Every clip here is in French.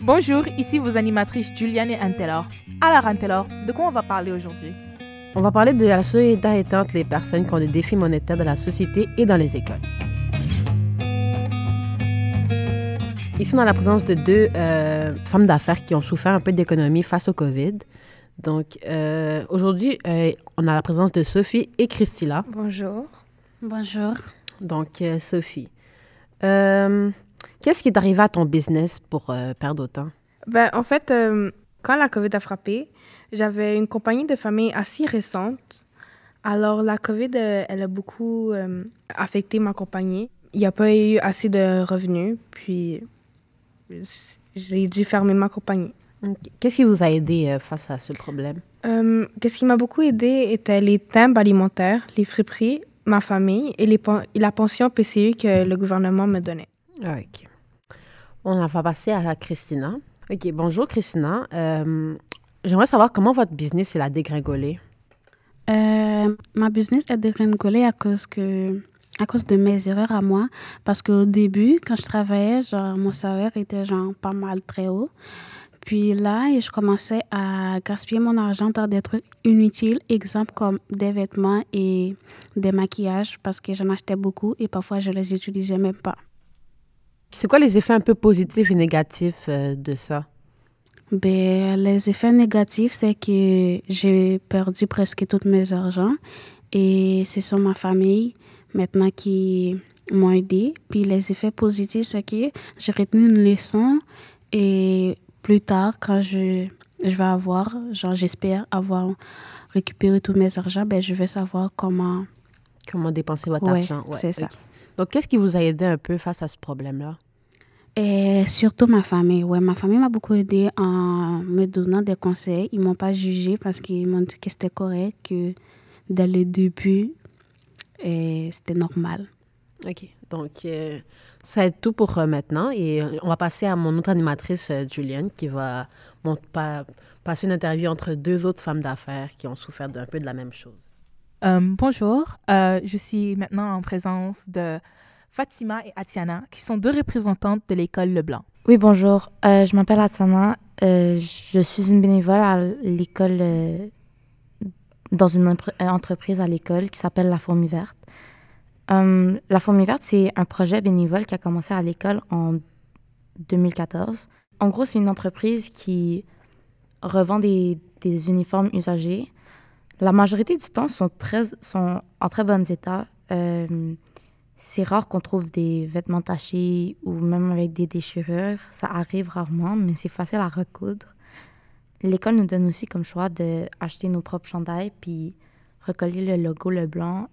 Bonjour, ici vos animatrices Juliane et Anne-Taylor. Alors Anne-Taylor, de quoi on va parler aujourd'hui? On va parler de la solidarité entre les personnes qui ont des défis monétaires dans la société et dans les écoles. Ici, on a la présence de deux femmes d'affaires qui ont souffert un peu d'économie face au COVID. Donc, aujourd'hui, on a la présence de Sophie et Christila. Bonjour. Bonjour. Donc, Sophie, qu'est-ce qui est arrivé à ton business pour perdre autant? En fait, quand la COVID a frappé, j'avais une compagnie de famille assez récente. Alors, la COVID, elle a beaucoup affecté ma compagnie. Il n'y a pas eu assez de revenus, puis j'ai dû fermer ma compagnie. Qu'est-ce qui vous a aidé face à ce problème? Qu'est-ce qui m'a beaucoup aidé était les timbres alimentaires, les friperies, ma famille et la pension PCU que le gouvernement me donnait. Ah, OK. On va passer à Christina. OK, bonjour Christina. J'aimerais savoir comment votre business a dégringolé. Ma business a dégringolé à cause de mes erreurs à moi. Parce qu'au début, quand je travaillais, mon salaire était pas mal très haut. Puis là, je commençais à gaspiller mon argent dans des trucs inutiles, exemple comme des vêtements et des maquillages, parce que j'en achetais beaucoup et parfois je les utilisais même pas. C'est quoi les effets un peu positifs et négatifs de ça? Les effets négatifs, c'est que j'ai perdu presque tout mes argent et ce sont ma famille maintenant qui m'ont aidé. Puis les effets positifs, c'est que j'ai retenu une leçon et plus tard, quand je vais avoir, j'espère avoir récupéré tous mes argent, je vais savoir comment dépenser votre argent. Ouais, c'est ça. Okay. Donc, qu'est-ce qui vous a aidé un peu face à ce problème-là? Et surtout ma famille. Ouais, ma famille m'a beaucoup aidé en me donnant des conseils. Ils m'ont pas jugé parce qu'ils m'ont dit que c'était correct, que dès le début, c'était normal. OK. Donc, ça va être tout pour maintenant. Et on va passer à mon autre animatrice, Juliane, qui va passer une interview entre deux autres femmes d'affaires qui ont souffert d'un peu de la même chose. Bonjour, je suis maintenant en présence de Fatima et Atiana, qui sont deux représentantes de l'école Leblanc. Oui, bonjour. Je m'appelle Atiana. Je suis une bénévole à l'école, dans une entreprise à l'école qui s'appelle La Fourmi Verte. La Fourmi Verte, c'est un projet bénévole qui a commencé à l'école en 2014. En gros, c'est une entreprise qui revend des uniformes usagés. La majorité du temps sont en très bon état. C'est rare qu'on trouve des vêtements tachés ou même avec des déchirures. Ça arrive rarement, mais c'est facile à recoudre. L'école nous donne aussi comme choix d'acheter nos propres chandails puis recoller le logo Leblanc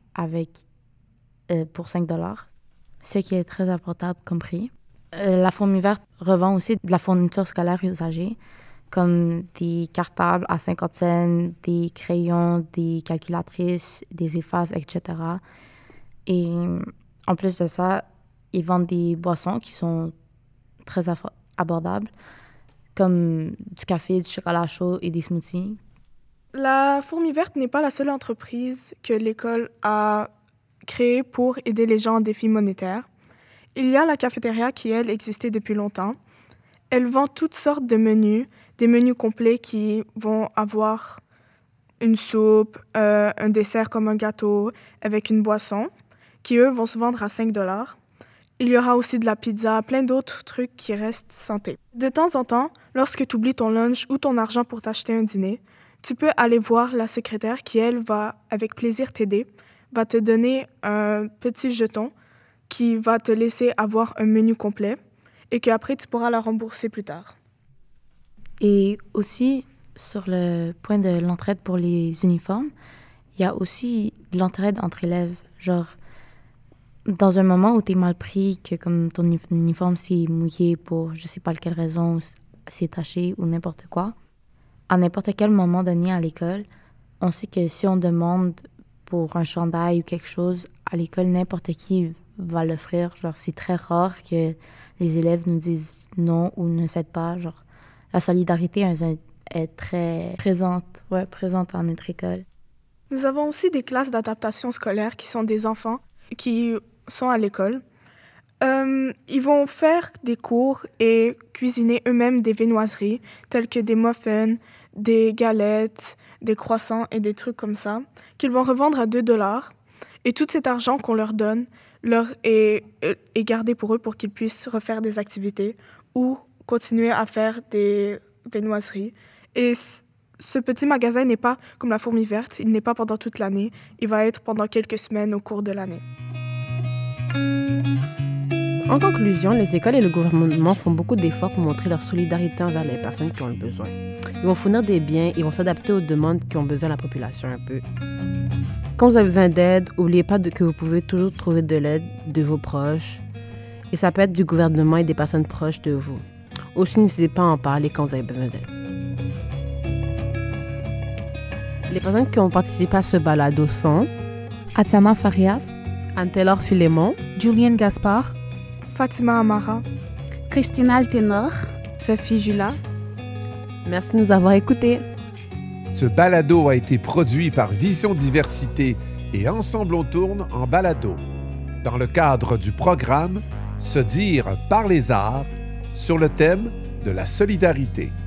pour 5 $, ce qui est très abordable comme prix. La Fourmi Verte revend aussi de la fourniture scolaire usagée, comme des cartables à 50 cents, des crayons, des calculatrices, des effaces, etc. Et en plus de ça, ils vendent des boissons qui sont très abordables, comme du café, du chocolat chaud et des smoothies. La Fourmi Verte n'est pas la seule entreprise que l'école a créée pour aider les gens en défi monétaire. Il y a la cafétéria qui, elle, existait depuis longtemps. Elle vend toutes sortes de menus, des menus complets qui vont avoir une soupe, un dessert comme un gâteau avec une boisson, qui, eux, vont se vendre à 5 $. Il y aura aussi de la pizza, plein d'autres trucs qui restent santé. De temps en temps, lorsque tu oublies ton lunch ou ton argent pour t'acheter un dîner, tu peux aller voir la secrétaire qui, elle, va avec plaisir t'aider, va te donner un petit jeton qui va te laisser avoir un menu complet et qu'après, tu pourras la rembourser plus tard. Et aussi, sur le point de l'entraide pour les uniformes, il y a aussi de l'entraide entre élèves. Genre, dans un moment où tu es mal pris, que comme ton uniforme s'est mouillé pour je sais pas quelle raison, c'est taché ou n'importe quoi, à n'importe quel moment donné à l'école, on sait que si on demande pour un chandail ou quelque chose, à l'école, n'importe qui va l'offrir. Genre, c'est très rare que les élèves nous disent non ou ne cèdent pas. Genre, la solidarité est très présente à notre école. Nous avons aussi des classes d'adaptation scolaire qui sont des enfants qui sont à l'école. Ils vont faire des cours et cuisiner eux-mêmes des viennoiseries, telles que des muffins, des galettes, des croissants et des trucs comme ça, qu'ils vont revendre à 2$. Et tout cet argent qu'on leur donne leur est gardé pour eux pour qu'ils puissent refaire des activités ou continuer à faire des viennoiseries. Et ce petit magasin n'est pas comme la Fourmi Verte, il n'est pas pendant toute l'année, il va être pendant quelques semaines au cours de l'année. En conclusion, les écoles et le gouvernement font beaucoup d'efforts pour montrer leur solidarité envers les personnes qui ont le besoin. Ils vont fournir des biens, ils vont s'adapter aux demandes qui ont besoin de la population un peu. Quand vous avez besoin d'aide, n'oubliez pas que vous pouvez toujours trouver de l'aide de vos proches. Et ça peut être du gouvernement et des personnes proches de vous. Aussi, n'hésitez pas à en parler quand vous avez besoin d'aide. Les personnes qui ont participé à ce balado sont Atiana Farias, Anne-Taylor Philémon, Julienne Gaspard, Fatima Amara, Christina Altenor, Sophie Villa. Merci de nous avoir écoutés. Ce balado a été produit par Vision Diversité et Ensemble on tourne en balado, dans le cadre du programme Se dire par les arts sur le thème de la solidarité.